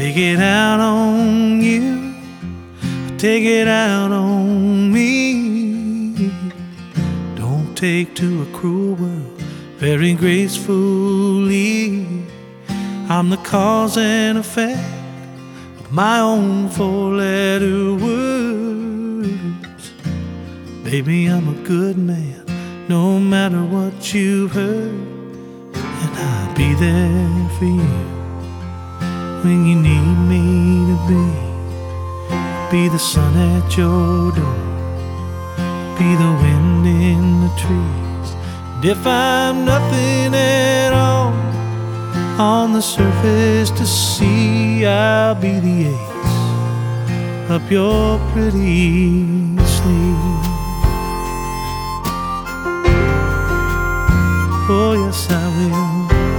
take it out on you, take it out on me. Don't take to a cruel world very gracefully. I'm the cause and effect of my own four-letter words. Baby, I'm a good man, no matter what you've heard, and I'll be there for you when you need me to be the sun at your door, be the wind in the trees. And if I'm nothing at all on the surface to see, I'll be the ace up your pretty sleeve. Oh yes, I will.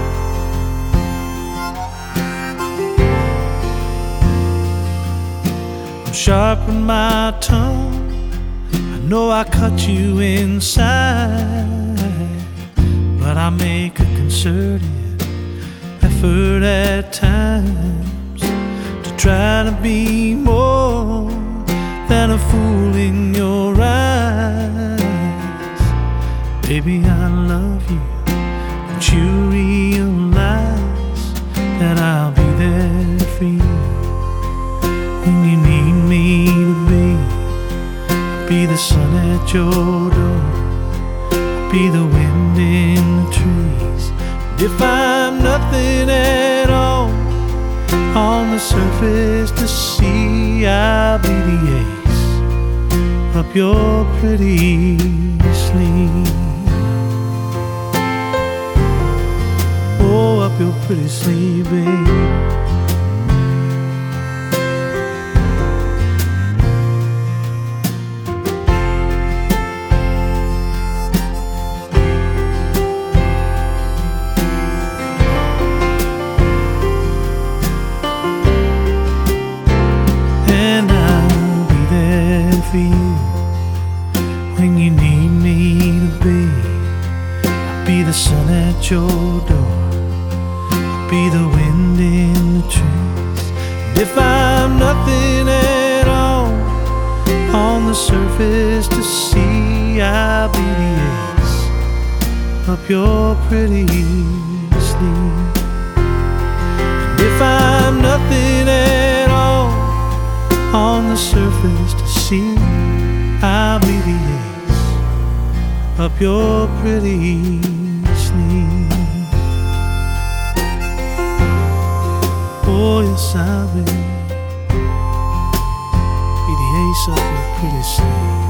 Sharpen my tongue, I know I cut you inside, but I make a concerted effort at times to try to be more than a fool in your eyes. Baby, I love you, don't you realize that I'll be there for you when you need me to be the sun at your door, be the wind in the trees. And if I'm nothing at all on the surface to see, I'll be the ace up your pretty sleeve. Oh, up your pretty sleeve, babe. For you when you need me to I'll be the sun at your door, I'll be the wind in the trees. And if I'm nothing at all on the surface to see, I'll be the ace up your pretty sleeve. And if I'm nothing at all on the surface to see, I'll be the ace up your pretty sleeve. Oh yes, I will be the ace up your pretty sleeve.